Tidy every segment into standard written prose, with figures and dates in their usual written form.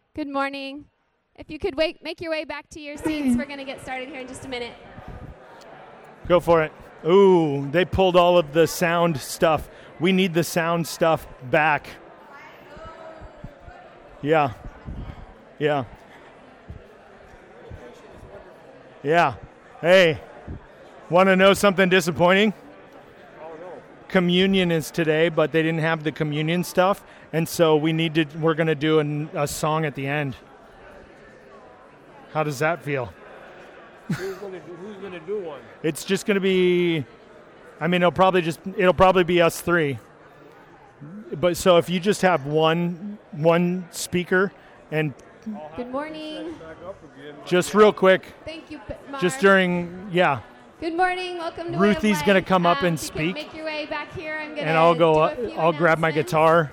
Good morning. If you could make your way back to your seats, we're going to get started here in just a minute. Go for it. Ooh, they pulled all of the sound stuff. We need the sound stuff back. Yeah. Yeah. Yeah. Hey, want to know something disappointing? Communion is today, but they didn't have the communion stuff, and so we're going to do a song at the end. How does that feel? Who's going to do one? It's just going to be, it'll probably be us three. But so if you just have one speaker and good morning. Just real quick. Thank you, Mark. Just during, yeah. Good morning. Welcome to Ruthie's going to come up and if speak. You can make your way back here. I'm going and I'll grab my guitar.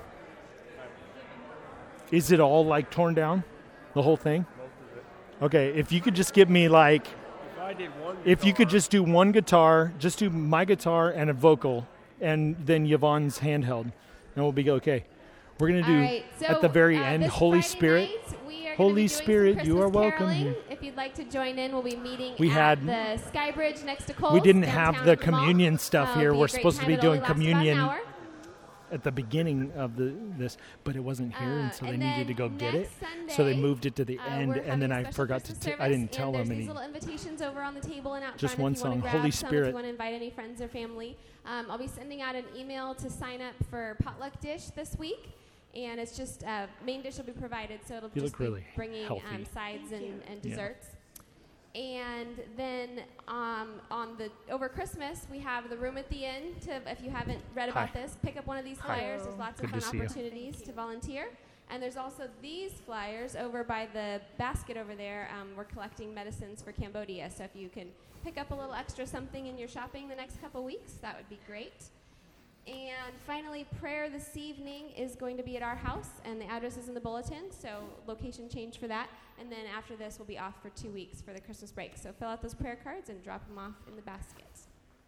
Is it all like torn down? The whole thing? Okay, if you could just give me if you could just do one guitar, just do my guitar and a vocal, and then Yvonne's handheld, and we'll be okay. We're going to do, at the very end, Holy Spirit. Holy Spirit, you are welcome here. If you'd like to join in, we'll be meeting at the Sky Bridge next to Kohl's. We didn't have the communion stuff here. We're supposed to be doing communion at the beginning of this, but it wasn't here, and so they needed to go get it. Sunday, so they moved it to the end, and then I forgot to. I didn't tell them any. These little invitations over on the table and out just front one if you song, grab Holy some, Spirit. If you want to invite any friends or family, I'll be sending out an email to sign up for potluck dish this week. And it's just main dish will be provided, so it'll just be bringing sides and desserts. Yeah. And then over Christmas, we have the room at the inn. If you haven't read about this, pick up one of these flyers. There's lots of fun opportunities to volunteer. And there's also these flyers over by the basket over there. We're collecting medicines for Cambodia, so if you can pick up a little extra something in your shopping the next couple weeks, that would be great. And finally, prayer this evening is going to be at our house, and the address is in the bulletin, so location change for that. And then after this, we'll be off for 2 weeks for the Christmas break. So fill out those prayer cards and drop them off in the baskets.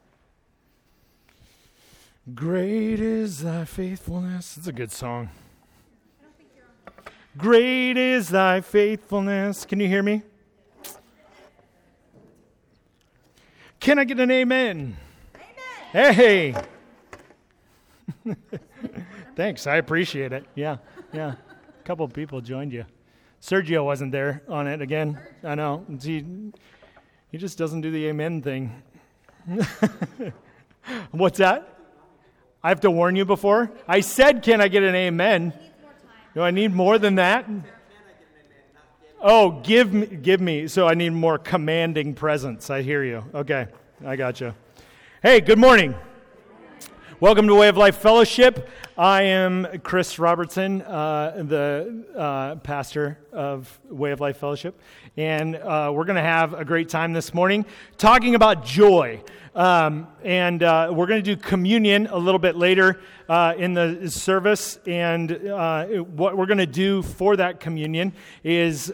Great is thy faithfulness. It's a good song. Great is thy faithfulness. Can you hear me? Can I get an amen? Amen. Hey. Thanks, I appreciate it. Yeah. A couple of people joined you. Sergio wasn't there on it again. I know. He just doesn't do the amen thing. What's that? I have to warn you before? I said, can I get an amen? Do I need more than that? Oh, give me. So I need more commanding presence. I hear you. Okay, I got you. Hey, good morning. Welcome to Way of Life Fellowship. I am Chris Robertson, the pastor of Way of Life Fellowship, and we're going to have a great time this morning talking about joy. And we're going to do communion a little bit later in the service, and what we're going to do for that communion is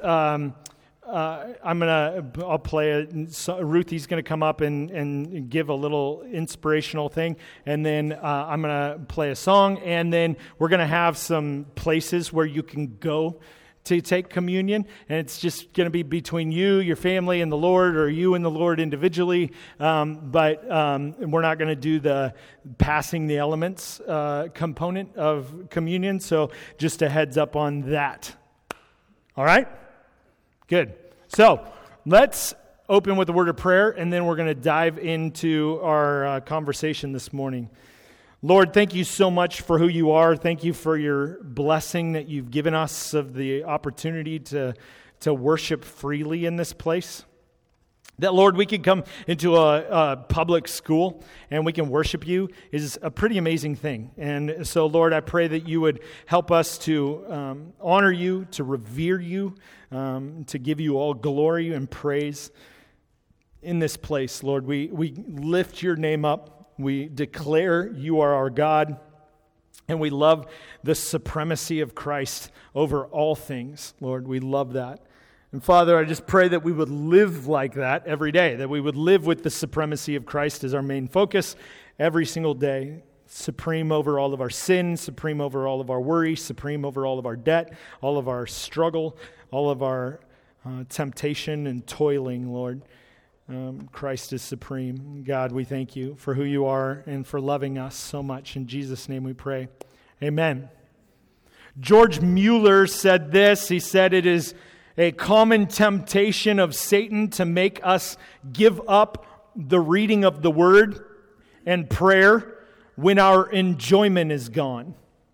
I'll play it. So Ruthie's going to come up and give a little inspirational thing, and then I'm going to play a song, and then we're going to have some places where you can go to take communion, and it's just going to be between you, your family, and the Lord, or you and the Lord individually, but we're not going to do the passing the elements component of communion, so just a heads up on that. All right? Good. So let's open with a word of prayer, and then we're going to dive into our conversation this morning. Lord, thank you so much for who you are. Thank you for your blessing that you've given us of the opportunity to worship freely in this place. That, Lord, we can come into a public school and we can worship you is a pretty amazing thing. And so, Lord, I pray that you would help us to honor you, to revere you, to give you all glory and praise in this place, Lord. We lift your name up. We declare you are our God, and we love the supremacy of Christ over all things, Lord. We love that. And Father, I just pray that we would live like that every day, that we would live with the supremacy of Christ as our main focus every single day. supreme over all of our sin, supreme over all of our worry, supreme over all of our debt, all of our struggle, all of our temptation and toiling, Lord. Christ is supreme. God, we thank you for who you are and for loving us so much. In Jesus' name we pray. Amen. George Mueller said this. He said, "It is a common temptation of Satan to make us give up the reading of the Word and prayer when our enjoyment is gone.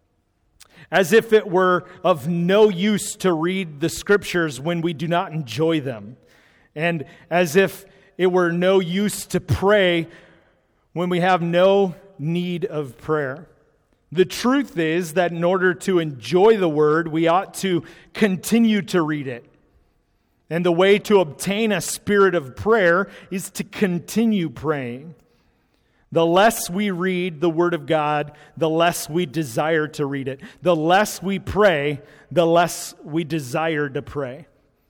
As if it were of no use to read the Scriptures when we do not enjoy them. And as if it were no use to pray when we have no need of prayer. The truth is that in order to enjoy the Word, we ought to continue to read it. And the way to obtain a spirit of prayer is to continue praying. The less we read the Word of God, the less we desire to read it. The less we pray, the less we desire to pray.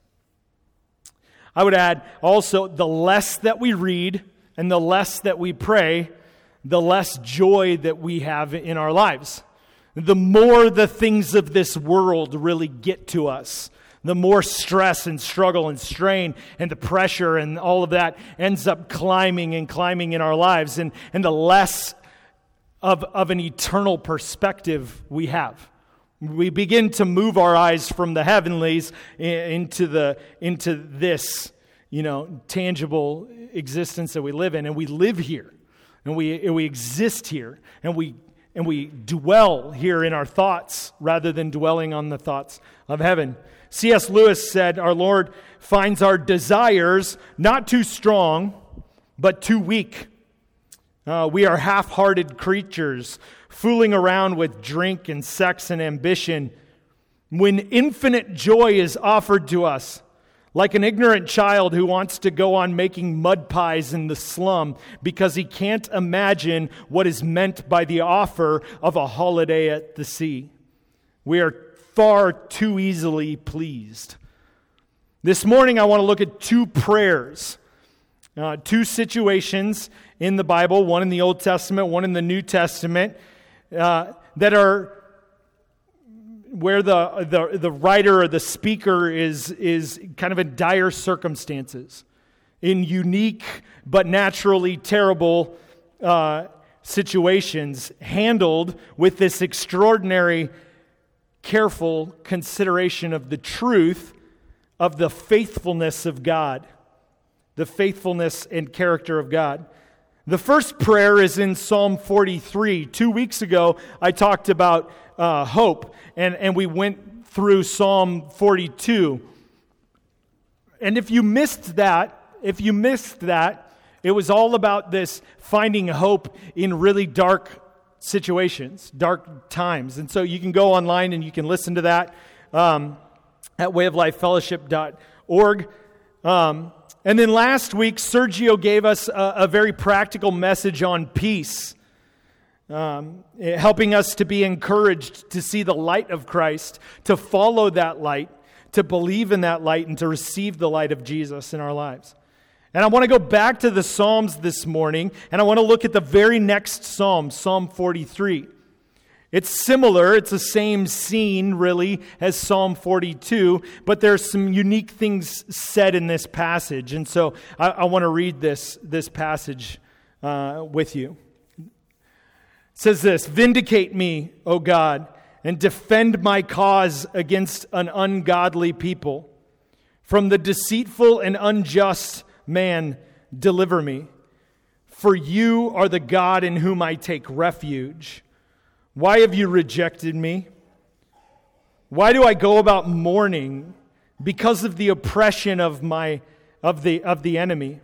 I would add also, the less that we read and the less that we pray, the less joy that we have in our lives. The more the things of this world really get to us, the more stress and struggle and strain and the pressure and all of that ends up climbing in our lives, and the less of an eternal perspective we have. We begin to move our eyes from the heavenlies into this, tangible existence that we live in, and we live here, and we exist here, and we dwell here in our thoughts rather than dwelling on the thoughts of heaven. C.S. Lewis said, "Our Lord finds our desires not too strong, but too weak. We are half-hearted creatures, fooling around with drink and sex and ambition, when infinite joy is offered to us, like an ignorant child who wants to go on making mud pies in the slum because he can't imagine what is meant by the offer of a holiday at the sea. We are far too easily pleased." This morning I want to look at two prayers, two situations in the Bible, one in the Old Testament, one in the New Testament, that are where the writer or the speaker is kind of in dire circumstances, in unique but naturally terrible situations, handled with this extraordinary, careful consideration of the truth of the faithfulness of God, the faithfulness and character of God. The first prayer is in Psalm 43. 2 weeks ago, I talked about hope, and we went through Psalm 42. And if you missed that, it was all about this finding hope in really dark situations, dark times. And so you can go online and you can listen to that at wayoflifefellowship.org. And then last week, Sergio gave us a very practical message on peace, helping us to be encouraged to see the light of Christ, to follow that light, to believe in that light, and to receive the light of Jesus in our lives. And I want to go back to the Psalms this morning, and I want to look at the very next Psalm, Psalm 43. It's similar, it's the same scene, really, as Psalm 42, but there's some unique things said in this passage. And so I want to read this passage with you. It says this: "Vindicate me, O God, and defend my cause against an ungodly people. From the deceitful and unjust man, deliver me. For you are the God in whom I take refuge. Why have you rejected me? Why do I go about mourning because of the oppression of the enemy?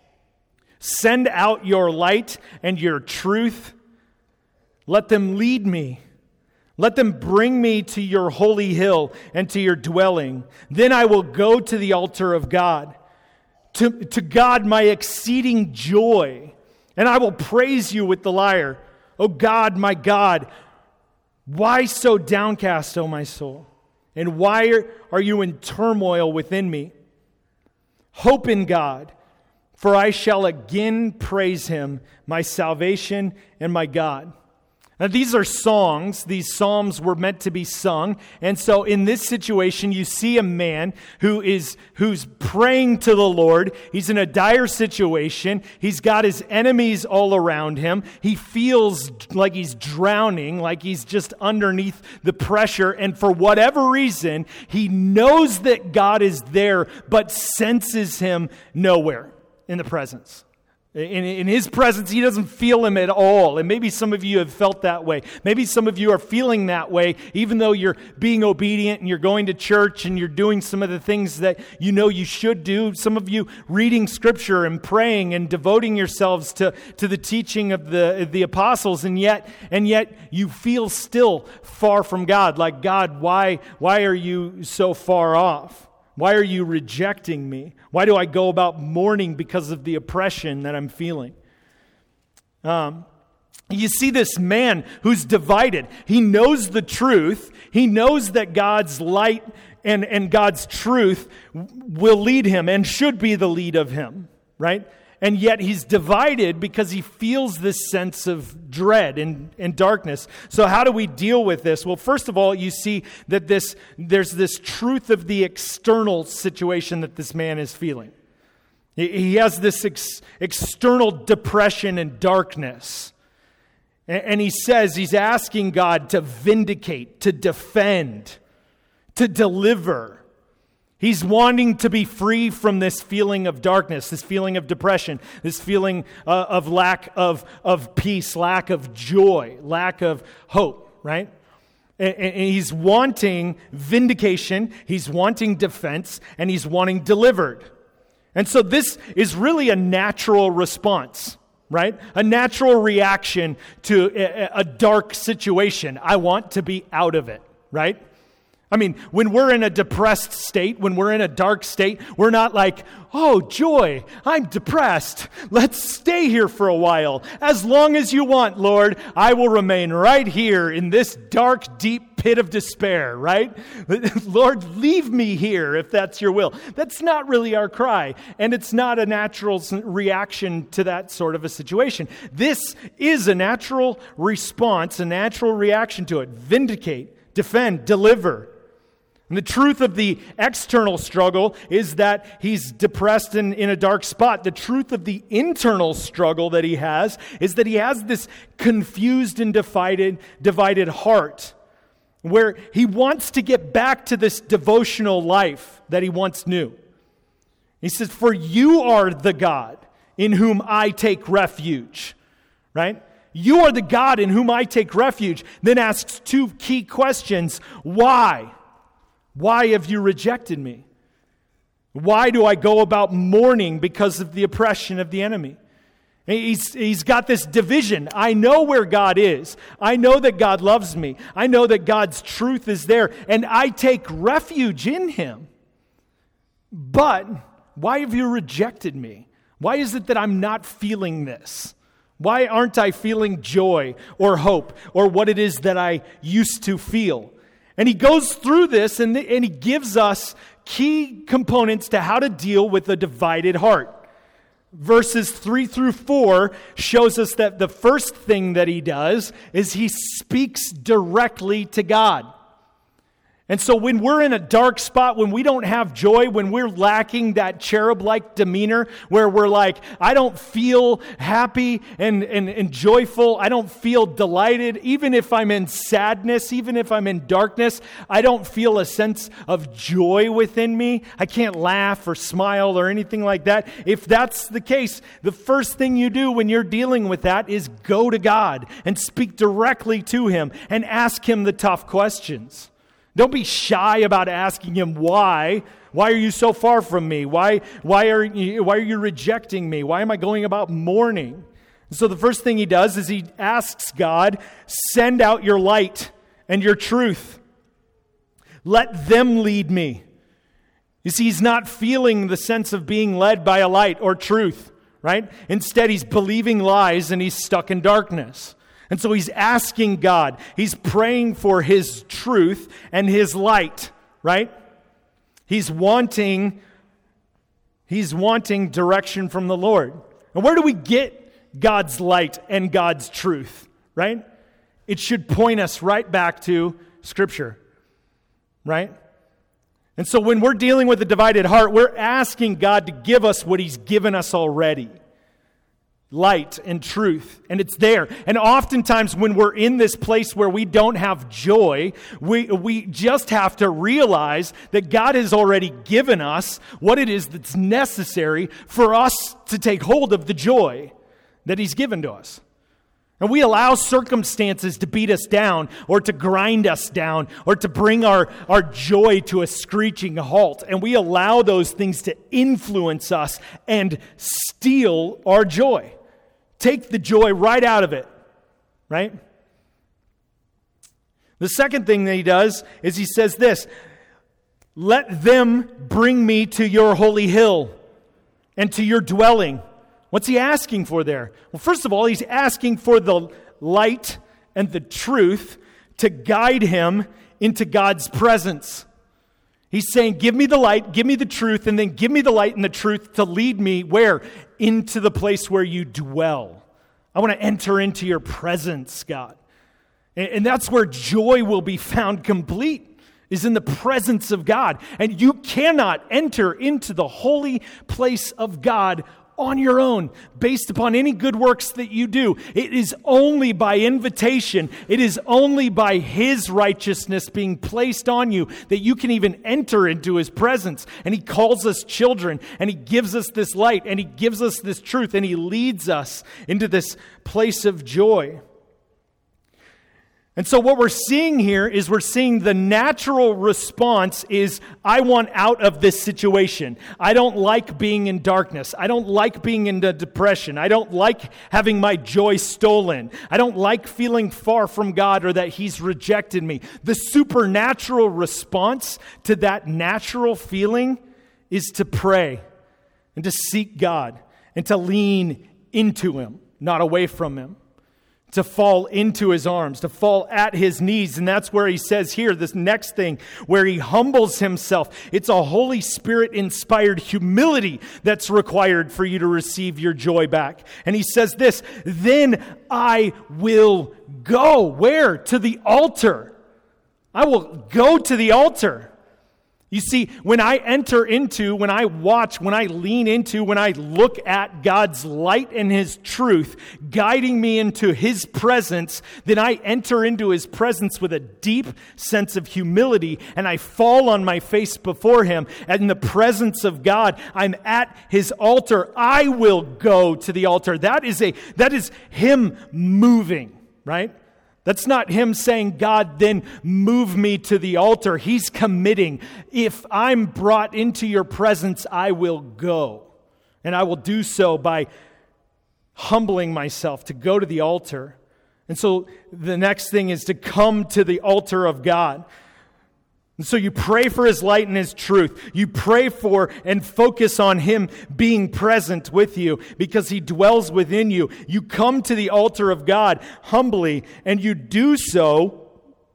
Send out your light and your truth. Let them lead me. Let them bring me to your holy hill and to your dwelling. Then I will go to the altar of God, to God my exceeding joy, and I will praise you with the lyre. O God, my God, why so downcast, O my soul? And why are you in turmoil within me? Hope in God, for I shall again praise him, my salvation and my God. Now, these are songs. These psalms were meant to be sung. And so in this situation, you see a man who's praying to the Lord. He's in a dire situation. He's got his enemies all around him. He feels like he's drowning, like he's just underneath the pressure. And for whatever reason, he knows that God is there, but senses him nowhere in the presence. In his presence, he doesn't feel him at all. And maybe some of you have felt that way. Maybe some of you are feeling that way, even though you're being obedient and you're going to church and you're doing some of the things that you know you should do. Some of you reading Scripture and praying and devoting yourselves to the teaching of the apostles, and yet you feel still far from God. Like, God, why are you so far off? Why are you rejecting me? Why do I go about mourning because of the oppression that I'm feeling? You see this man who's divided. He knows the truth. He knows that God's light and God's truth will lead him and should be the lead of him, right? And yet he's divided because he feels this sense of dread and darkness. So how do we deal with this? Well, first of all, you see that there's this truth of the external situation that this man is feeling. He has this external depression and darkness. And he says he's asking God to vindicate, to defend, to deliver. He's wanting to be free from this feeling of darkness, this feeling of depression, this feeling of lack of peace, lack of joy, lack of hope, right? And he's wanting vindication, he's wanting defense, and he's wanting delivered. And so this is really a natural response, right? A natural reaction to a dark situation. I want to be out of it, right? I mean, when we're in a depressed state, when we're in a dark state, we're not like, oh, joy, I'm depressed. Let's stay here for a while. As long as you want, Lord, I will remain right here in this dark, deep pit of despair, right? Lord, leave me here if that's your will. That's not really our cry, and it's not a natural reaction to that sort of a situation. This is a natural response, a natural reaction to it. Vindicate, defend, deliver. And the truth of the external struggle is that he's depressed and in a dark spot. The truth of the internal struggle that he has is that he has this confused and divided heart where he wants to get back to this devotional life that he once knew. He says, "For you are the God in whom I take refuge," right? You are the God in whom I take refuge. Then asks two key questions. Why? Why have you rejected me? Why do I go about mourning because of the oppression of the enemy? He's got this division. I know where God is. I know that God loves me. I know that God's truth is there, and I take refuge in Him. But why have you rejected me? Why is it that I'm not feeling this? Why aren't I feeling joy or hope or what it is that I used to feel? And he goes through this and he gives us key components to how to deal with a divided heart. Verses 3 through 4 shows us that the first thing that he does is he speaks directly to God. And so when we're in a dark spot, when we don't have joy, when we're lacking that cherub-like demeanor, where we're like, I don't feel happy and joyful, I don't feel delighted, even if I'm in sadness, even if I'm in darkness, I don't feel a sense of joy within me. I can't laugh or smile or anything like that. If that's the case, the first thing you do when you're dealing with that is go to God and speak directly to Him and ask Him the tough questions. Don't be shy about asking Him why. Why are you so far from me? Why are you rejecting me? Why am I going about mourning? And so the first thing he does is he asks God, send out your light and your truth. Let them lead me. You see, he's not feeling the sense of being led by a light or truth, right? Instead, he's believing lies and he's stuck in darkness. And so he's asking God, he's praying for His truth and His light, right? He's wanting direction from the Lord. And where do we get God's light and God's truth, right? it should point us right back to Scripture, right? And so when we're dealing with a divided heart, we're asking God to give us what He's given us already. Light and truth, and it's there. And oftentimes when we're in this place where we don't have joy, we just have to realize that God has already given us what it is that's necessary for us to take hold of the joy that He's given to us. And we allow circumstances to beat us down or to grind us down or to bring our joy to a screeching halt. And we allow those things to influence us and steal our joy. Take the joy right out of it, right? The second thing that He does is He says this, let them bring me to your holy hill and to your dwelling. What's He asking for there? Well, first of all, He's asking for the light and the truth to guide him into God's presence. He's saying, give me the light, give me the truth, and then give me the light and the truth to lead me where? Into the place where you dwell. I want to enter into your presence, God. And that's where joy will be found complete, is in the presence of God. And you cannot enter into the holy place of God on your own, based upon any good works that you do. It is only by invitation, it is only by His righteousness being placed on you that you can even enter into His presence. And He calls us children, and He gives us this light, and He gives us this truth, and He leads us into this place of joy. And so what we're seeing here is we're seeing the natural response is, I want out of this situation. I don't like being in darkness. I don't like being in depression. I don't like having my joy stolen. I don't like feeling far from God or that He's rejected me. The supernatural response to that natural feeling is to pray and to seek God and to lean into Him, not away from Him. To fall into His arms, to fall at His knees. And that's where He says here, this next thing, where He humbles Himself. It's a Holy Spirit-inspired humility that's required for you to receive your joy back. And He says this, then I will go. Where? To the altar. I will go to the altar. You see, when I enter into, when I watch, when I lean into, when I look at God's light and His truth guiding me into His presence, then I enter into His presence with a deep sense of humility, and I fall on my face before Him. And in the presence of God, I'm at His altar. I will go to the altar. That is Him moving, right? That's not Him saying, God, then move me to the altar. He's committing. If I'm brought into your presence, I will go. And I will do so by humbling myself to go to the altar. And so the next thing is to come to the altar of God. And so you pray for His light and His truth. You pray for and focus on Him being present with you because He dwells within you. You come to the altar of God humbly, and you do so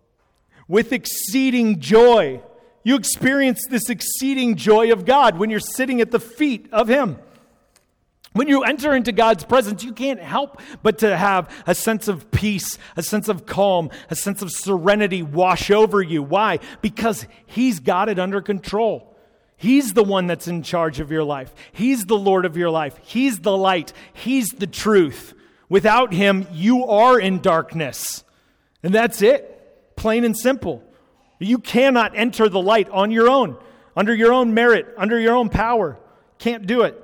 with exceeding joy. You experience this exceeding joy of God when you're sitting at the feet of Him. When you enter into God's presence, you can't help but to have a sense of peace, a sense of calm, a sense of serenity wash over you. Why? Because He's got it under control. He's the one that's in charge of your life. He's the Lord of your life. He's the light. He's the truth. Without Him, you are in darkness. And that's it. Plain and simple. You cannot enter the light on your own, under your own merit, under your own power. Can't do it.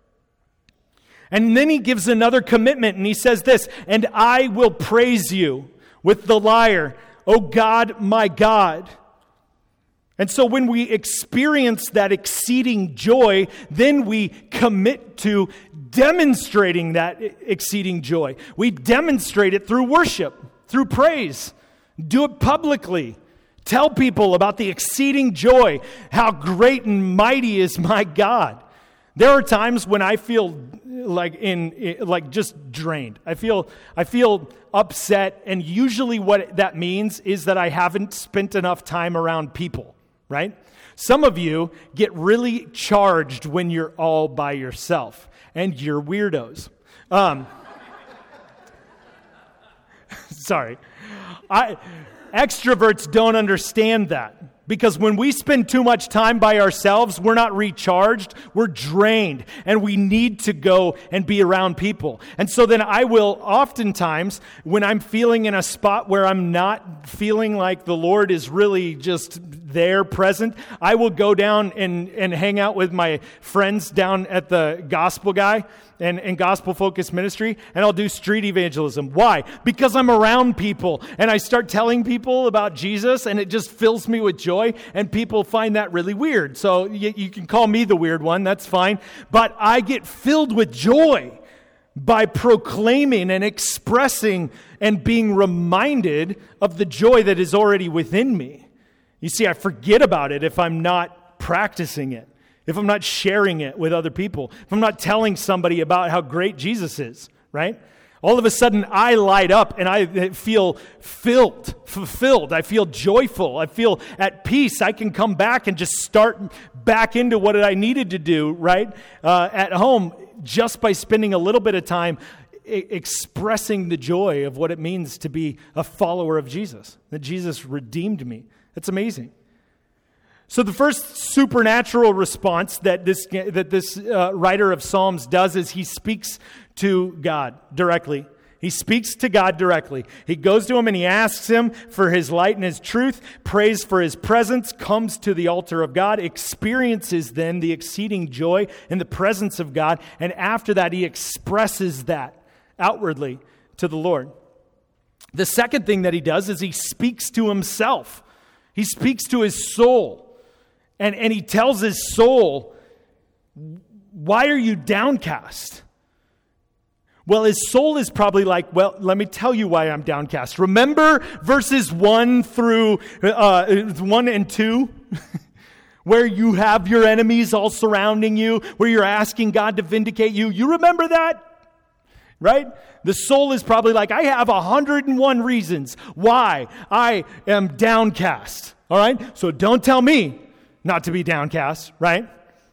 And then He gives another commitment, and He says this, and I will praise you with the lyre, O God, my God. And so when we experience that exceeding joy, then we commit to demonstrating that exceeding joy. We demonstrate it through worship, through praise. Do it publicly. Tell people about the exceeding joy, how great and mighty is my God. There are times when I feel like just drained. I feel upset, and usually what that means is that I haven't spent enough time around people, right? Some of you get really charged when you're all by yourself, and you're weirdos. Sorry. Extroverts don't understand that. Because when we spend too much time by ourselves, we're not recharged, we're drained, and we need to go and be around people. And so then I will oftentimes, when I'm feeling in a spot where I'm not feeling like the Lord is really just there present, I will go down and hang out with my friends down at the Gospel Guy and Gospel Focused Ministry, and I'll do street evangelism. Why? Because I'm around people, and I start telling people about Jesus, and it just fills me with joy, and people find that really weird. So you can call me the weird one, that's fine. But I get filled with joy by proclaiming and expressing and being reminded of the joy that is already within me. You see, I forget about it if I'm not practicing it, if I'm not sharing it with other people, if I'm not telling somebody about how great Jesus is, right? All of a sudden, I light up and I feel fulfilled. I feel joyful. I feel at peace. I can come back and just start back into what I needed to do, right, at home, just by spending a little bit of time expressing the joy of what it means to be a follower of Jesus, that Jesus redeemed me. That's amazing. So the first supernatural response that this writer of Psalms does is he speaks to God directly. He speaks to God directly. He goes to him and he asks him for his light and his truth, prays for his presence, comes to the altar of God, experiences then the exceeding joy in the presence of God, and after that he expresses that outwardly to the Lord. The second thing that he does is he speaks to himself. He speaks to his soul. And he tells his soul, why are you downcast? Well, his soul is probably like, well, let me tell you why I'm downcast. Remember verses 1 through 1 and 2? Where you have your enemies all surrounding you, where you're asking God to vindicate you. You remember that? Right? The soul is probably like, I have 101 reasons why I am downcast. All right? So don't tell me not to be downcast, right?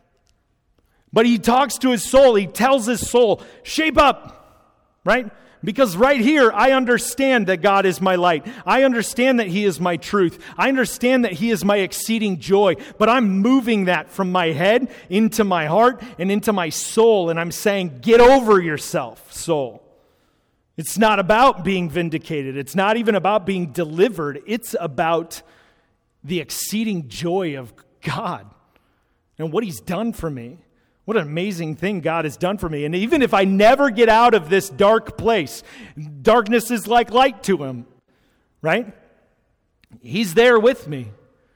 But he talks to his soul. He tells his soul, shape up, right? Because right here, I understand that God is my light. I understand that he is my truth. I understand that he is my exceeding joy. But I'm moving that from my head into my heart and into my soul. And I'm saying, get over yourself, soul. It's not about being vindicated. It's not even about being delivered. It's about the exceeding joy of God and what he's done for me. What an amazing thing God has done for me. And even if I never get out of this dark place, darkness is like light to him, right? He's there with me.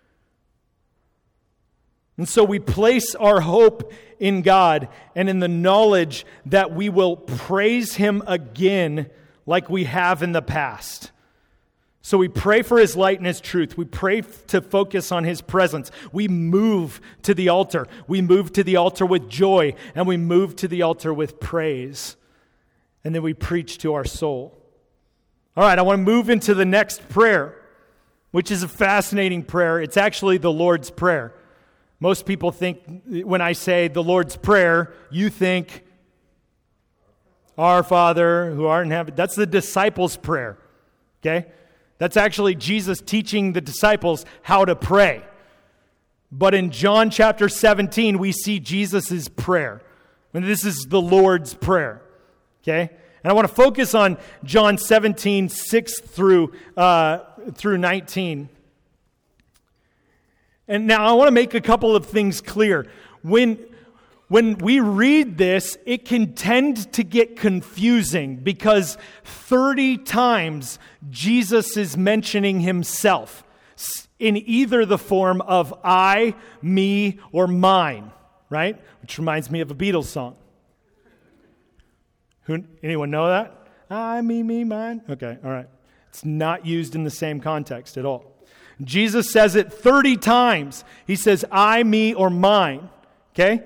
And so we place our hope in God and in the knowledge that we will praise him again like we have in the past. So we pray for his light and his truth. We pray to focus on his presence. We move to the altar. We move to the altar with joy, and we move to the altar with praise. And then we preach to our soul. All right, I want to move into the next prayer, which is a fascinating prayer. It's actually the Lord's Prayer. Most people think when I say the Lord's Prayer, you think, Our Father who art in heaven. That's the disciples' prayer, okay? That's actually Jesus teaching the disciples how to pray. But in John chapter 17, we see Jesus' prayer. And this is the Lord's Prayer. Okay? And I want to focus on John 17, 6 through 19. And now I want to make a couple of things clear. When we read this, it can tend to get confusing because 30 times Jesus is mentioning himself in either the form of I, me, or mine, right? Which reminds me of a Beatles song. Anyone know that? I, me, mine? Okay, all right. It's not used in the same context at all. Jesus says it 30 times. He says I, me, or mine, okay?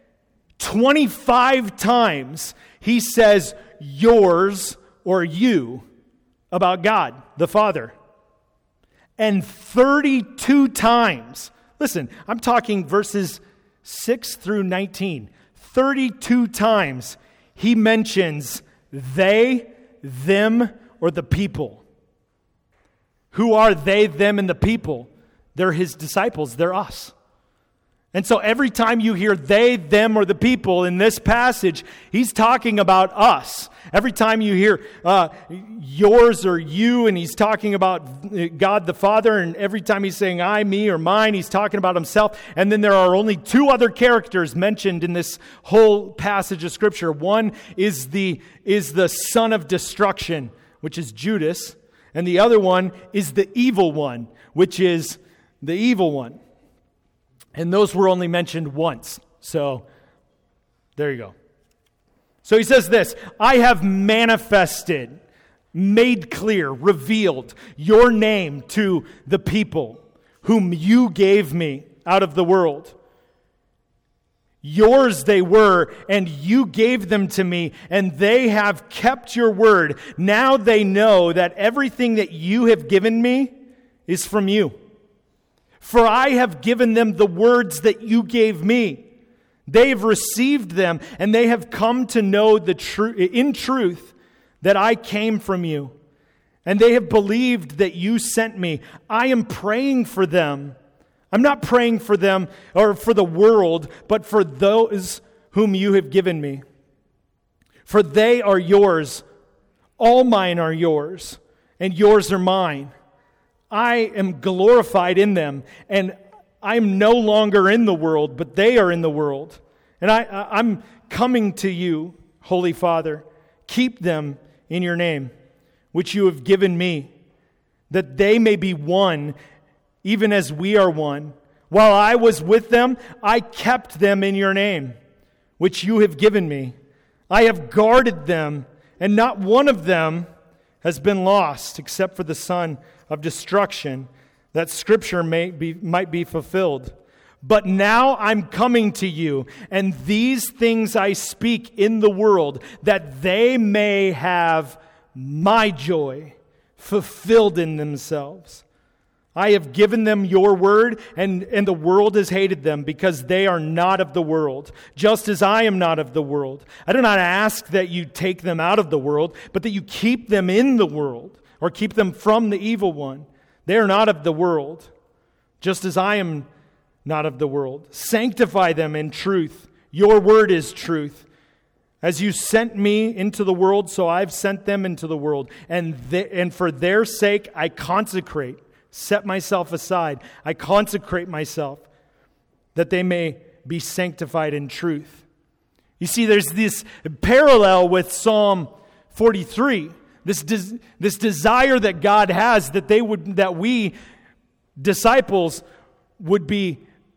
25 times he says yours or you about God, the Father. And 32 times, listen, I'm talking verses 6 through 19. 32 times he mentions they, them, or the people. Who are they, them, and the people? They're his disciples. They're us. And so every time you hear they, them, or the people in this passage, he's talking about us. Every time you hear yours or you, and he's talking about God the Father, and every time he's saying I, me, or mine, he's talking about himself. And then there are only two other characters mentioned in this whole passage of Scripture. One is the son of destruction, which is Judas, and the other one is the evil one, which is the evil one. And those were only mentioned once. So, there you go. So he says this, I have manifested, made clear, revealed your name to the people whom you gave me out of the world. Yours they were, and you gave them to me, and they have kept your word. Now they know that everything that you have given me is from you. For I have given them the words that you gave me. They have received them, and they have come to know in truth that I came from you. And they have believed that you sent me. I am praying for them. I'm not praying for them or for the world, but for those whom you have given me. For they are yours. All mine are yours, and yours are mine. I am glorified in them, and I'm no longer in the world, but they are in the world. And I'm coming to you, Holy Father. Keep them in your name, which you have given me, that they may be one, even as we are one. While I was with them, I kept them in your name, which you have given me. I have guarded them, and not one of them has been lost, except for the son of destruction, that Scripture might be fulfilled. But now I'm coming to you, and these things I speak in the world, that they may have my joy fulfilled in themselves. I have given them your word, and the world has hated them, because they are not of the world, just as I am not of the world. I do not ask that you take them out of the world, but that you keep them in the world, or keep them from the evil one. They are not of the world, just as I am not of the world. Sanctify them in truth. Your word is truth. As you sent me into the world, so I've sent them into the world. And for their sake I consecrate, set myself aside. I consecrate myself, that they may be sanctified in truth. You see, there's this parallel with Psalm 43. This desire that God has that we disciples would be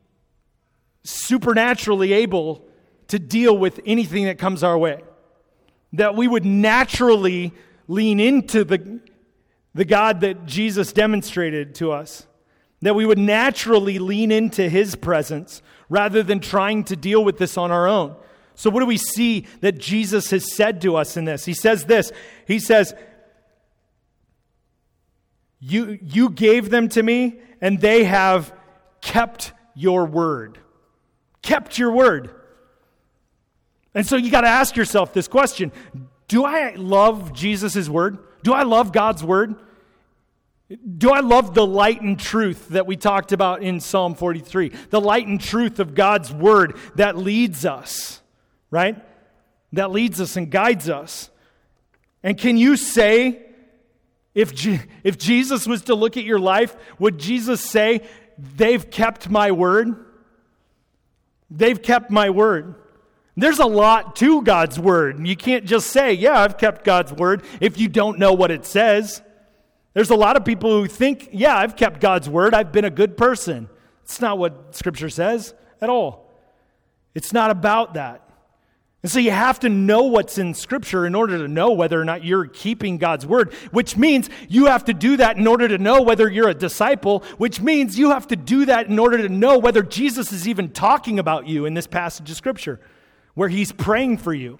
supernaturally able to deal with anything that comes our way. That we would naturally lean into the God that Jesus demonstrated to us. That we would naturally lean into His presence rather than trying to deal with this on our own. So what do we see that Jesus has said to us in this? He says this. He says, You gave them to me, and they have kept your word. Kept your word. And so you got to ask yourself this question. Do I love Jesus' word? Do I love God's word? Do I love the light and truth that we talked about in Psalm 43? The light and truth of God's word that leads us, right? That leads us and guides us. And can you say, if Jesus was to look at your life, would Jesus say, they've kept my word? They've kept my word. There's a lot to God's word. You can't just say, yeah, I've kept God's word, if you don't know what it says. There's a lot of people who think, yeah, I've kept God's word, I've been a good person. It's not what Scripture says at all. It's not about that. And so you have to know what's in Scripture in order to know whether or not you're keeping God's word, which means you have to do that in order to know whether you're a disciple, which means you have to do that in order to know whether Jesus is even talking about you in this passage of Scripture, where He's praying for you.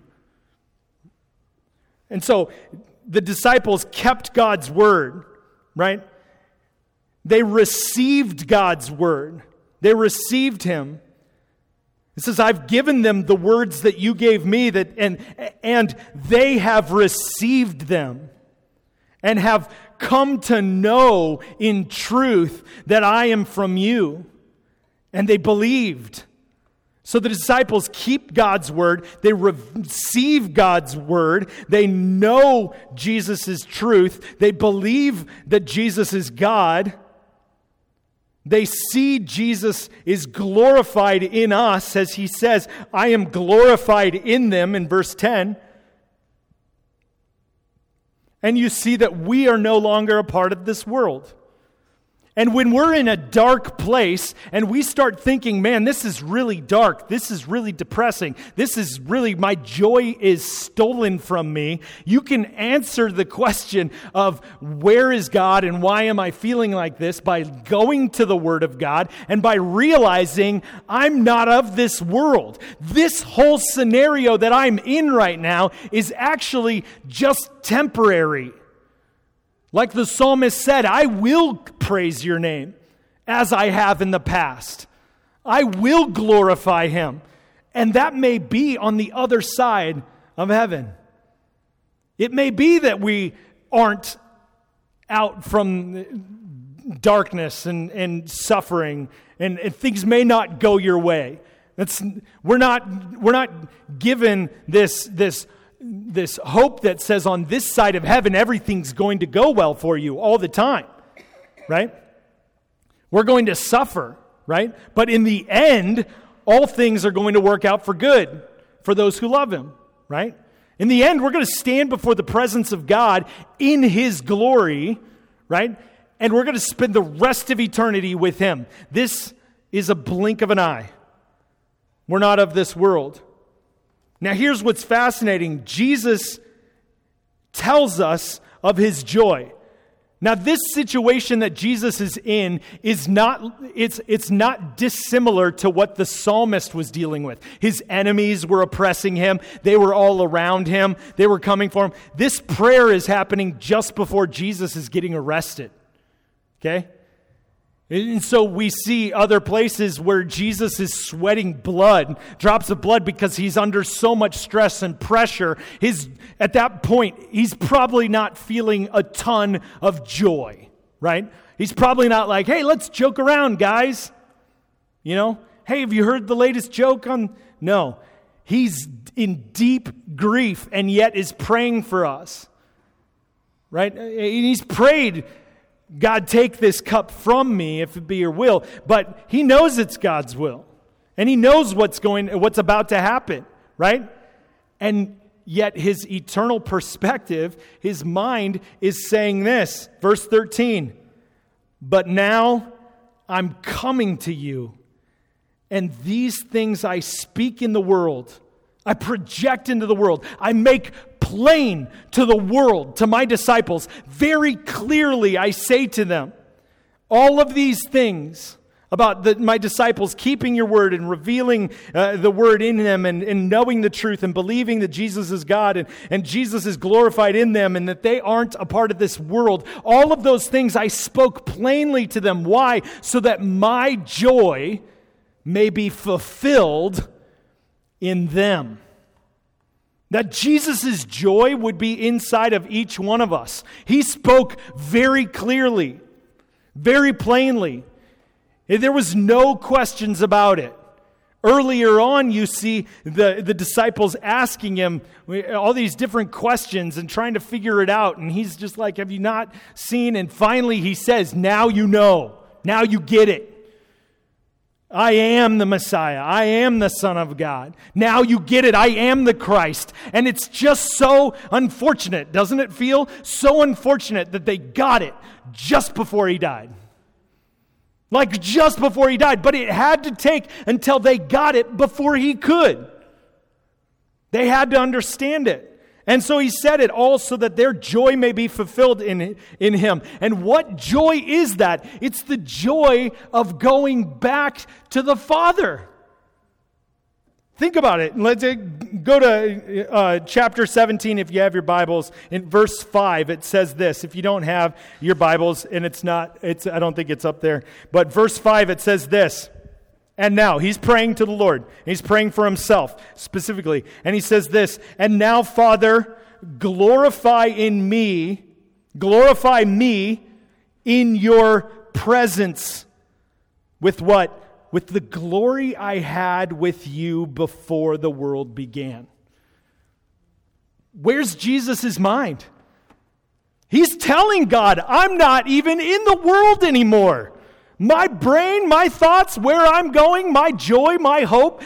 And so the disciples kept God's word, right? They received God's word. They received Him. It says, I've given them the words that you gave me, and they have received them and have come to know in truth that I am from you. And they believed. So the disciples keep God's word. They receive God's word. They know Jesus' truth. They believe that Jesus is God. They see Jesus is glorified in us, as he says, I am glorified in them in verse 10. And you see that we are no longer a part of this world. And when we're in a dark place and we start thinking, man, this is really dark, this is really depressing, this is really, my joy is stolen from me, you can answer the question of where is God and why am I feeling like this by going to the Word of God and by realizing I'm not of this world. This whole scenario that I'm in right now is actually just temporary. Like the psalmist said, I will praise your name as I have in the past. I will glorify him. And that may be on the other side of heaven. It may be that we aren't out from darkness and suffering, and things may not go your way. We're not given this hope that says on this side of heaven everything's going to go well for you all the time, right? We're going to suffer, right? But in the end, all things are going to work out for good for those who love him, right? In the end, we're going to stand before the presence of God in his glory, right? And we're going to spend the rest of eternity with him. This is a blink of an eye. We're not of this world. Now, here's what's fascinating. Jesus tells us of his joy. Now, this situation that Jesus is in is it's not dissimilar to what the psalmist was dealing with. His enemies were oppressing him. They were all around him. They were coming for him. This prayer is happening just before Jesus is getting arrested. Okay? And so we see other places where Jesus is sweating blood, drops of blood, because he's under so much stress and pressure. At that point, he's probably not feeling a ton of joy, right? He's probably not like, hey, let's joke around, guys. You know, hey, have you heard the latest joke on? No. He's in deep grief and yet is praying for us, right? And he's prayed, God, take this cup from me if it be your will. But he knows it's God's will. And he knows what's about to happen, right? And yet his eternal perspective, his mind is saying this, verse 13, but now I'm coming to you, and these things I speak in the world, I project into the world, I make plain to the world, to my disciples. Very clearly I say to them, all of these things about my disciples keeping your word and revealing the word in them and knowing the truth and believing that Jesus is God and Jesus is glorified in them and that they aren't a part of this world. All of those things I spoke plainly to them. Why? So that my joy may be fulfilled in them. That Jesus' joy would be inside of each one of us. He spoke very clearly, very plainly. There was no questions about it. Earlier on, you see the disciples asking him all these different questions and trying to figure it out. And he's just like, have you not seen? And finally he says, now you know. Now you get it. I am the Messiah. I am the Son of God. Now you get it. I am the Christ. And it's just so unfortunate, doesn't it feel? So unfortunate that they got it just before he died. Like just before he died. But it had to take until they got it before he could. They had to understand it. And so he said it all so that their joy may be fulfilled in him. And what joy is that? It's the joy of going back to the Father. Think about it. Let's go to chapter 17 if you have your Bibles. In verse 5, it says this. If you don't have your Bibles, and I don't think it's up there. But verse 5, it says this. And now, he's praying to the Lord. He's praying for himself specifically. And he says this, and now, Father, glorify in me Glorify me in your presence. With what? With the glory I had with you before the world began. Where's Jesus' mind? He's telling God, I'm not even in the world anymore. My brain, my thoughts, where I'm going, my joy, my hope,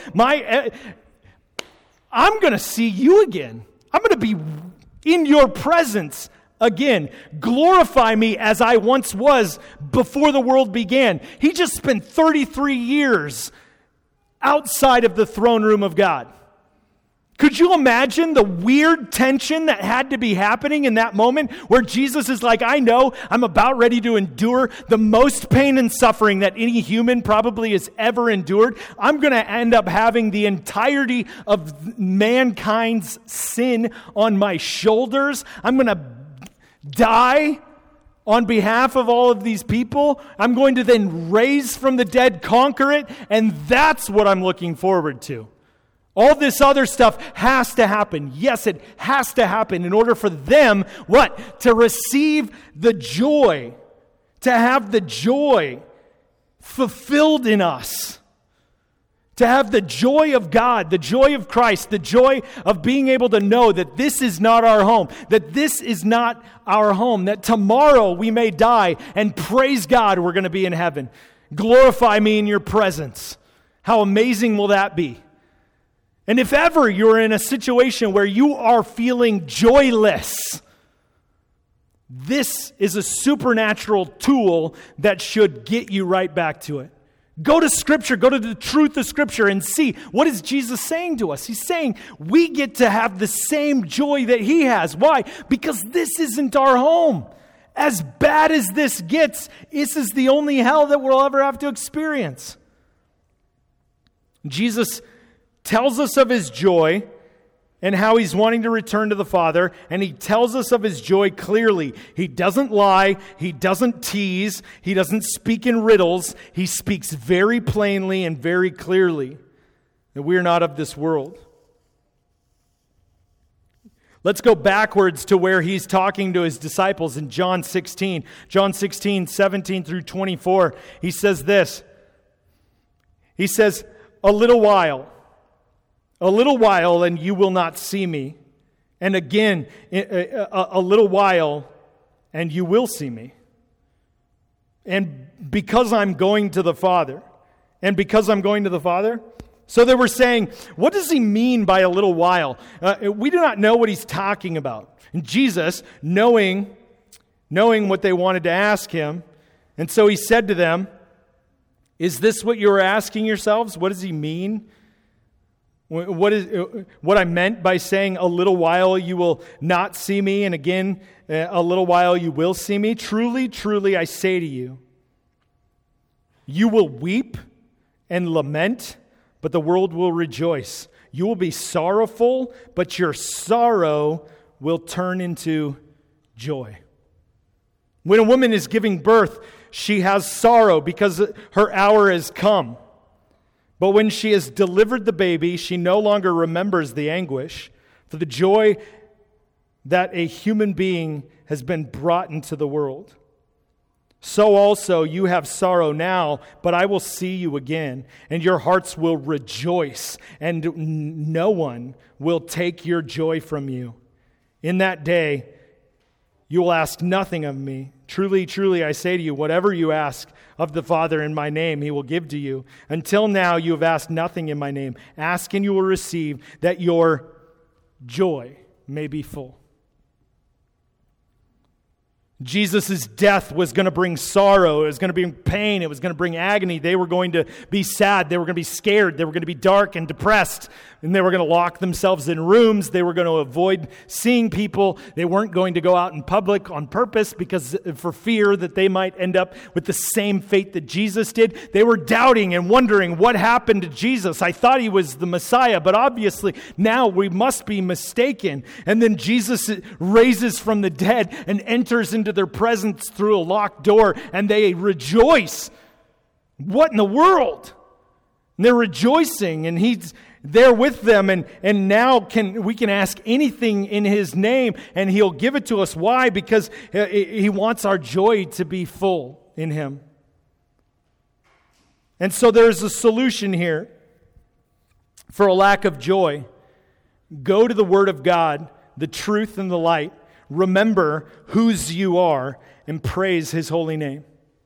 I'm going to see you again. I'm going to be in your presence again. Glorify me as I once was before the world began. He just spent 33 years outside of the throne room of God. Could you imagine the weird tension that had to be happening in that moment where Jesus is like, I know I'm about ready to endure the most pain and suffering that any human probably has ever endured. I'm going to end up having the entirety of mankind's sin on my shoulders. I'm going to die on behalf of all of these people. I'm going to then raise from the dead, conquer it, and that's what I'm looking forward to. All this other stuff has to happen. Yes, it has to happen in order for them, what? To receive the joy, to have the joy fulfilled in us, to have the joy of God, the joy of Christ, the joy of being able to know that this is not our home, that this is not our home, that tomorrow we may die and praise God, we're going to be in heaven. Glorify me in your presence. How amazing will that be? And if ever you're in a situation where you are feeling joyless, this is a supernatural tool that should get you right back to it. Go to Scripture, go to the truth of Scripture and see, what is Jesus saying to us? He's saying we get to have the same joy that He has. Why? Because this isn't our home. As bad as this gets, this is the only hell that we'll ever have to experience. Jesus tells us of His joy and how He's wanting to return to the Father, and He tells us of His joy clearly. He doesn't lie, He doesn't tease, He doesn't speak in riddles. He speaks very plainly and very clearly that we are not of this world. Let's go backwards to where He's talking to His disciples in John 16. John 16, 17 through 24. He says this. He says, a little while and you will not see me. And again, a little while and you will see me. And because I'm going to the Father. So they were saying, what does He mean by a little while? We do not know what He's talking about. And Jesus, knowing what they wanted to ask Him, and so He said to them, is this what you were asking yourselves? What does He mean? What I meant by saying a little while you will not see me, and again a little while you will see me? Truly, truly, I say to you, you will weep and lament, but the world will rejoice. You will be sorrowful, but your sorrow will turn into joy. When a woman is giving birth, she has sorrow because her hour has come. But when she has delivered the baby, she no longer remembers the anguish for the joy that a human being has been brought into the world. So also you have sorrow now, but I will see you again, and your hearts will rejoice, and no one will take your joy from you. In that day, you will ask nothing of me. Truly, truly, I say to you, whatever you ask of the Father in my name, He will give to you. Until now, you have asked nothing in my name. Ask and you will receive, that your joy may be full. Jesus' death was going to bring sorrow. It was going to bring pain. It was going to bring agony. They were going to be sad. They were going to be scared. They were going to be dark and depressed. And they were going to lock themselves in rooms. They were going to avoid seeing people. They weren't going to go out in public on purpose because for fear that they might end up with the same fate that Jesus did. They were doubting and wondering what happened to Jesus. I thought He was the Messiah, but obviously now we must be mistaken. And then Jesus raises from the dead and enters into their presence through a locked door, and they rejoice. What in the world? And they're rejoicing, and He's there with them, and now we can ask anything in His name, and He'll give it to us. Why? Because He wants our joy to be full in Him. And so there's a solution here for a lack of joy. Go to the Word of God, the truth and the light. Remember whose you are, and praise His holy name.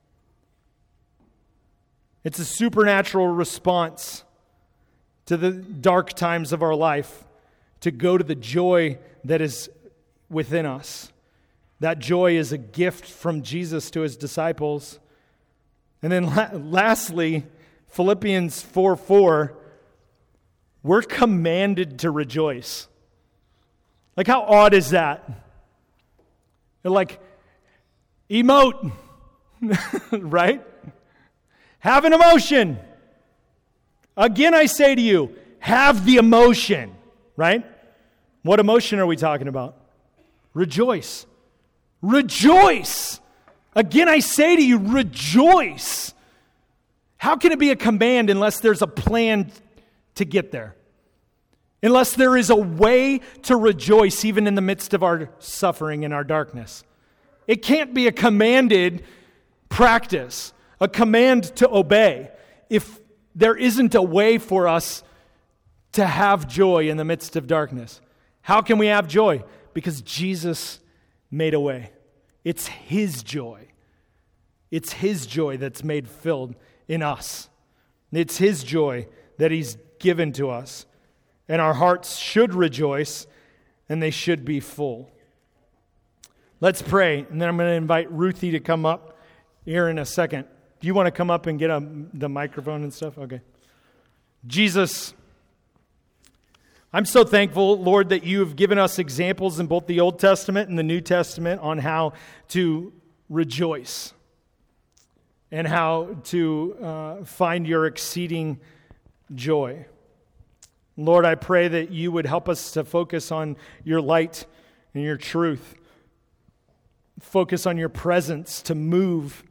It's a supernatural response to the dark times of our life to go to the joy that is within us. That joy is a gift from Jesus to His disciples. And then lastly, Philippians 4:4, we're commanded to rejoice. Like, how odd is that? They're like, emote, right? Have an emotion. Again, I say to you, have the emotion, right? What emotion are we talking about? Rejoice. Rejoice. Again, I say to you, rejoice. How can it be a command unless there's a plan to get there? Unless there is a way to rejoice even in the midst of our suffering and our darkness. It can't be a commanded practice, a command to obey, if there isn't a way for us to have joy in the midst of darkness. How can we have joy? Because Jesus made a way. It's His joy. It's His joy that's made filled in us. It's His joy that He's given to us. And our hearts should rejoice, and they should be full. Let's pray, and then I'm going to invite Ruthie to come up here in a second. Do you want to come up and get the microphone and stuff? Okay. Jesus, I'm so thankful, Lord, that you have given us examples in both the Old Testament and the New Testament on how to rejoice and how to find your exceeding joy. Lord, I pray that you would help us to focus on your light and your truth. Focus on your presence, to move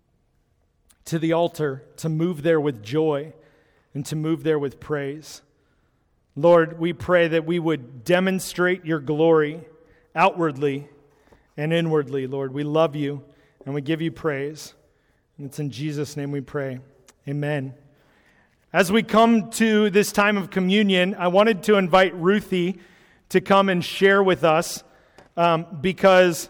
to the altar, to move there with joy, and to move there with praise. Lord, we pray that we would demonstrate your glory outwardly and inwardly, Lord. We love you, and we give you praise. And it's in Jesus' name we pray. Amen. As we come to this time of communion, I wanted to invite Ruthie to come and share with us because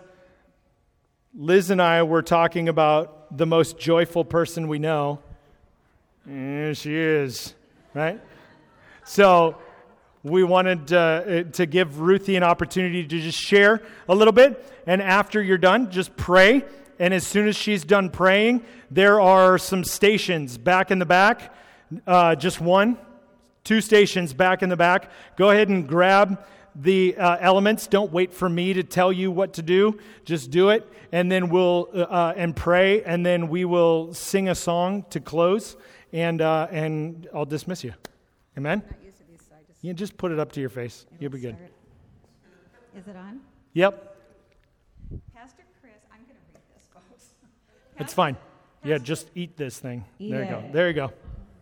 Liz and I were talking about the most joyful person we know. Yeah, she is, right? So we wanted to give Ruthie an opportunity to just share a little bit. And after you're done, just pray. And as soon as she's done praying, there are some stations back in the back. Just 2 stations back in the back. Go ahead and grab the elements. Don't wait for me to tell you what to do. Just do it, and then we'll and pray, and then we will sing a song to close, and I'll dismiss you. Amen. You just put it up to your face. You'll be good. Is it on? Yep. Pastor Chris, I'm going to read this, folks. It's fine. Yeah, just eat this thing. There you go. There you go.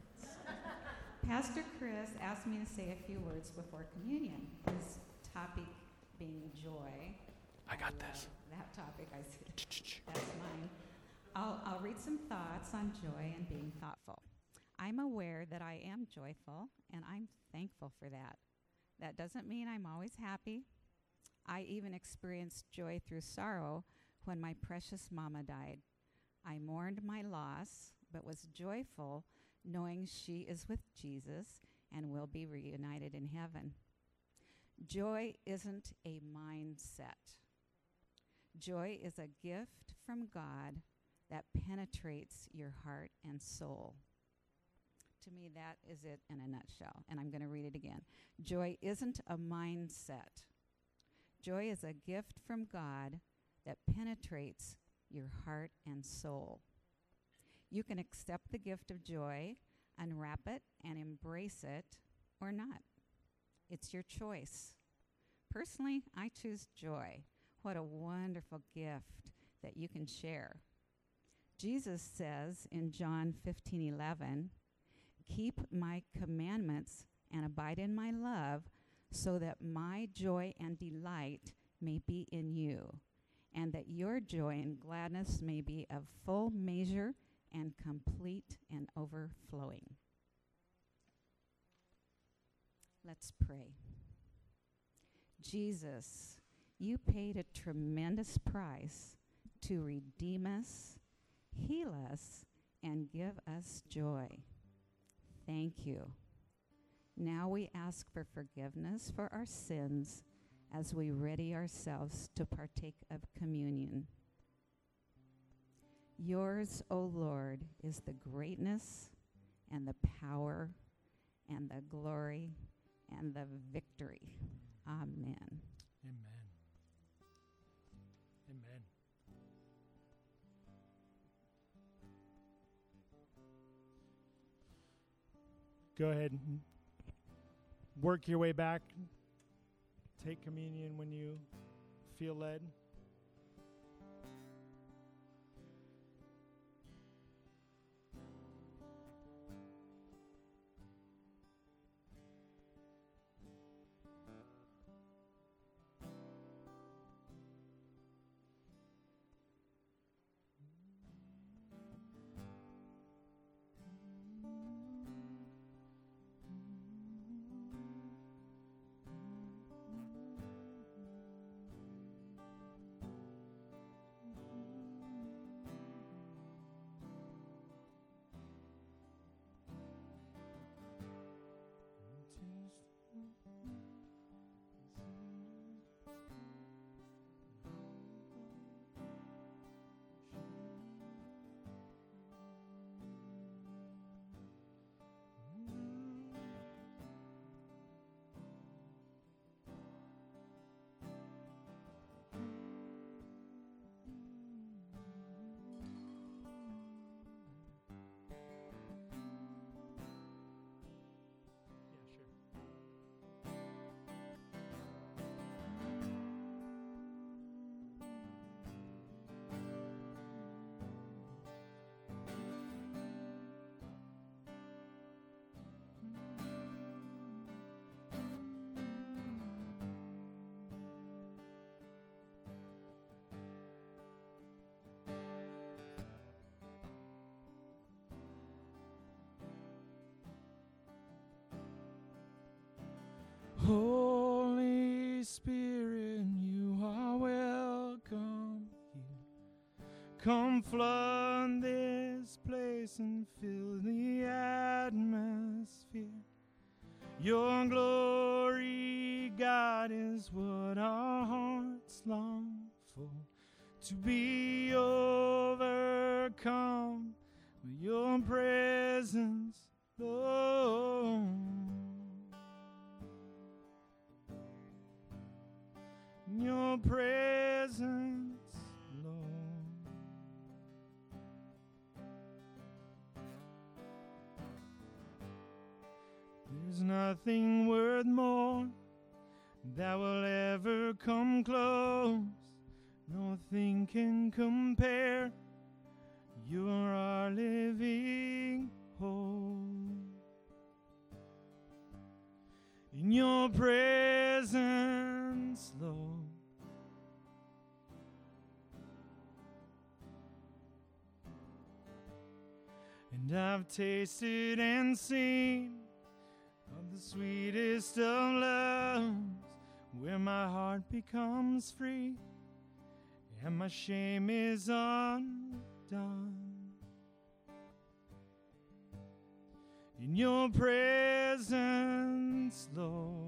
Pastor Chris asked me to say a few words before communion. His topic being joy. I got this. That topic, I see. That's mine. I'll read some thoughts on joy and being thoughtful. I'm aware that I am joyful, and I'm thankful for that. That doesn't mean I'm always happy. I even experienced joy through sorrow when my precious mama died. I mourned my loss, but was joyful knowing she is with Jesus and will be reunited in heaven. Joy isn't a mindset. Joy is a gift from God that penetrates your heart and soul. To me, that is it in a nutshell, and I'm going to read it again. Joy isn't a mindset. Joy is a gift from God that penetrates your heart and soul. You can accept the gift of joy, unwrap it, and embrace it, or not. It's your choice. Personally, I choose joy. What a wonderful gift that you can share. Jesus says in John 15:11, keep my commandments and abide in my love, so that my joy and delight may be in you, and that your joy and gladness may be of full measure and complete and overflowing. Let's pray. Jesus, you paid a tremendous price to redeem us, heal us, and give us joy. Thank you. Now we ask for forgiveness for our sins as we ready ourselves to partake of communion. Yours, O Lord, is the greatness and the power and the glory and the victory. Amen. Amen. Amen. Go ahead and work your way back. Take communion when you feel led. Holy Spirit, you are welcome here. Come flood this place and fill the atmosphere. Your glory, God, is what our hearts long for. To be overcome with your presence, Lord. Your presence, Lord. There's nothing worth more that will ever come close. Nothing can compare. You're our living hope. In your presence, Lord. And I've tasted and seen of the sweetest of loves, where my heart becomes free and my shame is undone. In your presence, Lord.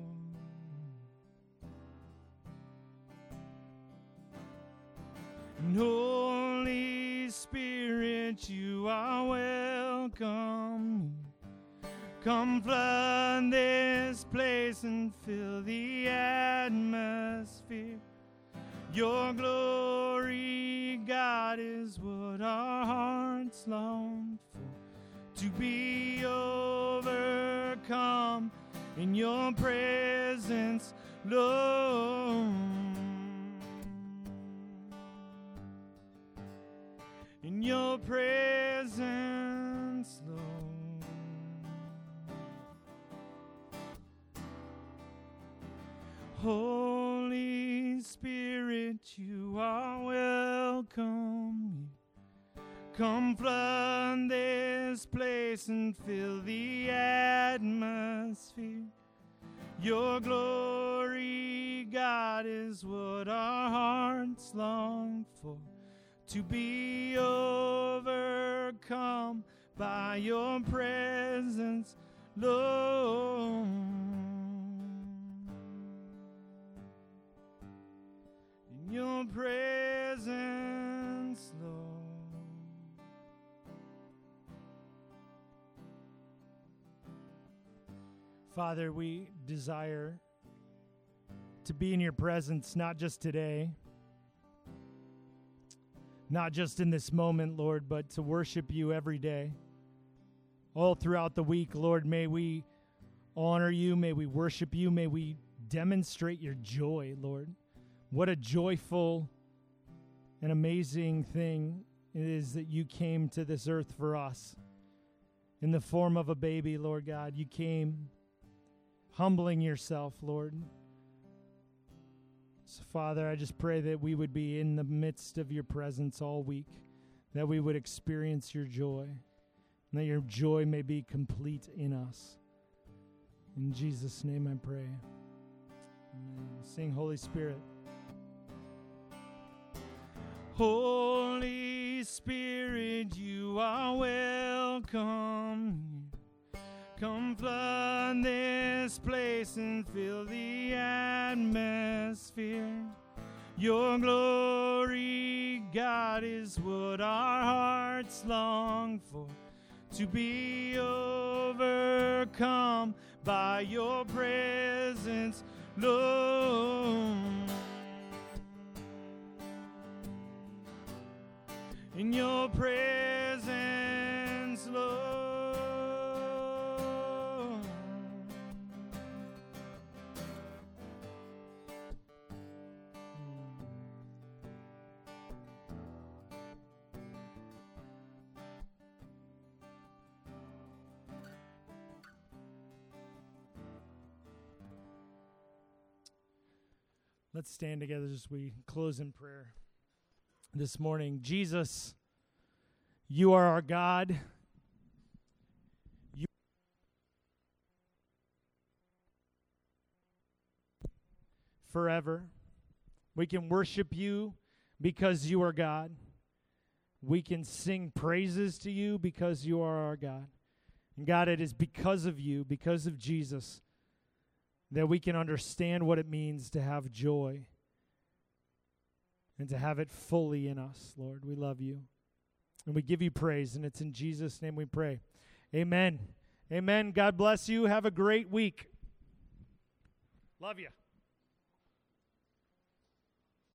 And Holy Spirit, you are welcome. Come flood this place and fill the atmosphere. Your glory, God, is what our hearts long for. To be overcome in your presence, Lord. In your presence, Lord. Holy Spirit, you are welcome. Come flood this place and fill the atmosphere. Your glory, God, is what our hearts long for. To be overcome by your presence, Lord. In your presence, Lord. Father, we desire to be in your presence, not just today, not just in this moment, Lord, but to worship you every day. All throughout the week, Lord, may we honor you, may we worship you, may we demonstrate your joy, Lord. What a joyful and amazing thing it is that you came to this earth for us. In the form of a baby, Lord God, you came humbling yourself, Lord. So, Father, I just pray that we would be in the midst of your presence all week, that we would experience your joy, and that your joy may be complete in us. In Jesus' name I pray. Amen. Sing, Holy Spirit. Holy Spirit, you are welcome. Come flood this place and fill the atmosphere. Your glory, God, is what our hearts long for. To be overcome by your presence, Lord. In your presence, Lord. Let's stand together as we close in prayer this morning. Jesus, you are our God. You forever. We can worship you because you are God. We can sing praises to you because you are our God. And God, it is because of you, because of Jesus, that we can understand what it means to have joy and to have it fully in us, Lord. We love you. And we give you praise, and it's in Jesus' name we pray. Amen. Amen. God bless you. Have a great week. Love you.